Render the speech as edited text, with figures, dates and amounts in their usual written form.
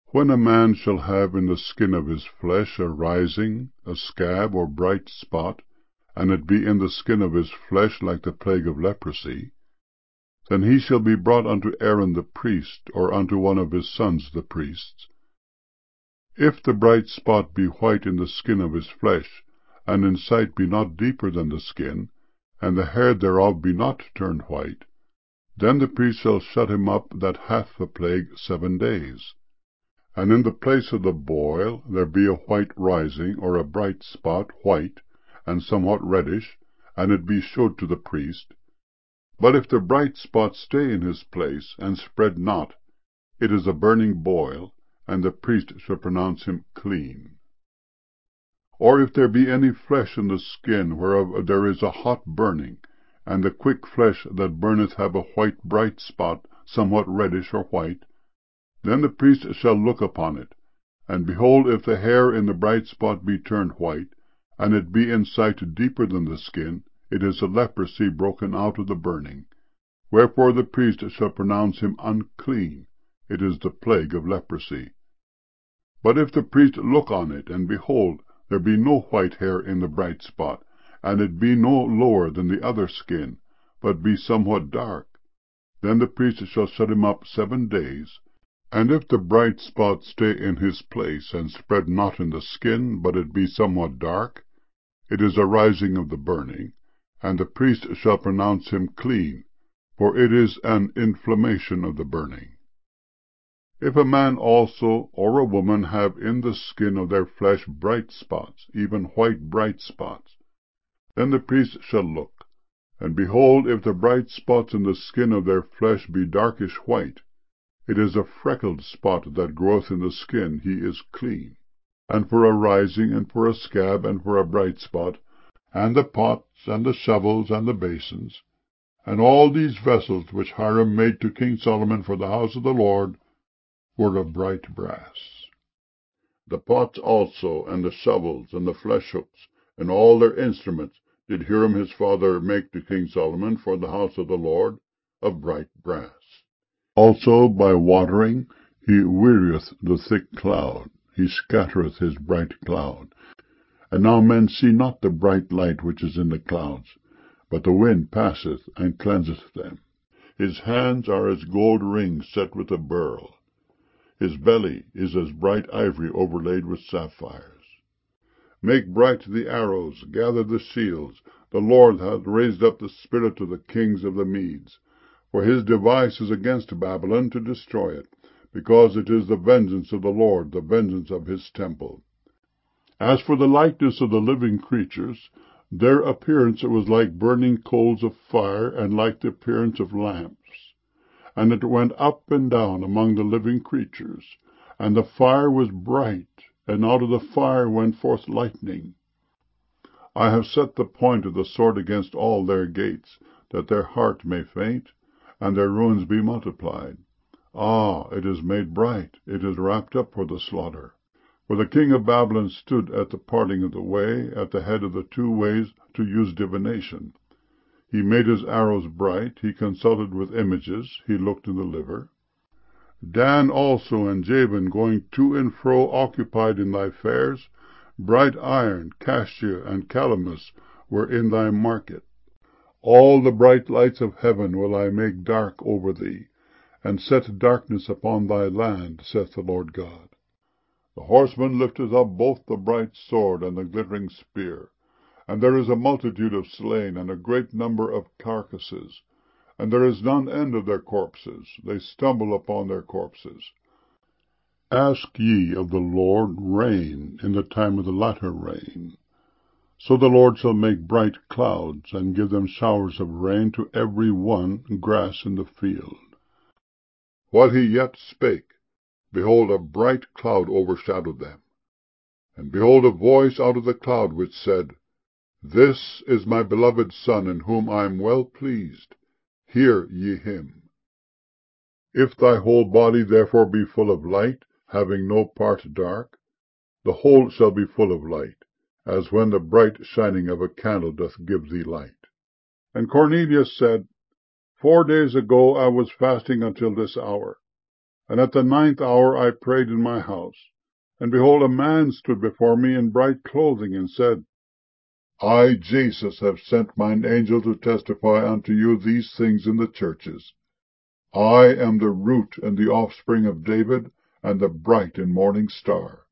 When a man shall have in the skin of his flesh a rising, a scab, or bright spot, and it be in the skin of his flesh like the plague of leprosy, then he shall be brought unto Aaron the priest, or unto one of his sons the priests. If the bright spot be white in the skin of his flesh, and in sight be not deeper than the skin, and the hair thereof be not turned white, then the priest shall shut him up that hath the plague 7 days. And in the place of the boil there be a white rising, or a bright spot, white, and somewhat reddish, and it be shewed to the priest. But if the bright spot stay in his place, and spread not, it is a burning boil, and the priest shall pronounce him clean. Or if there be any flesh in the skin, whereof there is a hot burning, and the quick flesh that burneth have a white bright spot, somewhat reddish or white, then the priest shall look upon it, and behold, if the hair in the bright spot be turned white, and it be in sight deeper than the skin, it is a leprosy broken out of the burning. Wherefore the priest shall pronounce him unclean. It is the plague of leprosy. But if the priest look on it, and behold, there be no white hair in the bright spot, and it be no lower than the other skin, but be somewhat dark, then the priest shall shut him up 7 days. And if the bright spot stay in his place, and spread not in the skin, but it be somewhat dark, it is a rising of the burning, and the priest shall pronounce him clean, for it is an inflammation of the burning. If a man also or a woman have in the skin of their flesh bright spots, even white bright spots, then the priest shall look, and behold, if the bright spots in the skin of their flesh be darkish white, it is a freckled spot that groweth in the skin, he is clean. And for a rising, and for a scab, and for a bright spot, and the pots, and the shovels, and the basins, and all these vessels which Hiram made to King Solomon for the house of the Lord, were of bright brass. The pots also, and the shovels, and the flesh hooks, and all their instruments, did Hiram his father make to King Solomon for the house of the Lord, of bright brass. Also by watering he wearieth the thick cloud, he scattereth his bright cloud. And now men see not the bright light which is in the clouds, but the wind passeth and cleanseth them. His hands are as gold rings set with a beryl. His belly is as bright ivory overlaid with sapphires. Make bright the arrows, gather the shields. The Lord hath raised up the spirit of the kings of the Medes. For his device is against Babylon to destroy it, because it is the vengeance of the Lord, the vengeance of his temple. As for the likeness of the living creatures, their appearance was like burning coals of fire, and like the appearance of lamps. And it went up and down among the living creatures, and the fire was bright, and out of the fire went forth lightning. I have set the point of the sword against all their gates, that their heart may faint, and their ruins be multiplied. Ah, it is made bright, it is wrapped up for the slaughter. For the king of Babylon stood at the parting of the way, at the head of the 2 ways, to use divination. He made his arrows bright, he consulted with images, he looked in the liver. Dan also and Jabin, going to and fro, occupied in thy fairs. Bright iron, cassia, and calamus were in thy market. All the bright lights of heaven will I make dark over thee, and set darkness upon thy land, saith the Lord God. The horseman lifteth up both the bright sword and the glittering spear, and there is a multitude of slain, and a great number of carcasses, and there is none end of their corpses, they stumble upon their corpses. Ask ye of the Lord rain in the time of the latter rain. So the Lord shall make bright clouds, and give them showers of rain to every one grass in the field. While he yet spake, behold, a bright cloud overshadowed them. And behold, a voice out of the cloud which said, This is my beloved Son, in whom I am well pleased. Hear ye him. If thy whole body therefore be full of light, having no part dark, the whole shall be full of light, as when the bright shining of a candle doth give thee light. And Cornelius said, 4 days ago I was fasting until this hour, And at the 9th hour I prayed in my house, and behold, a man stood before me in bright clothing, and said, I, Jesus, have sent mine angel to testify unto you these things in the churches. I am the root and the offspring of David, and the bright and morning star.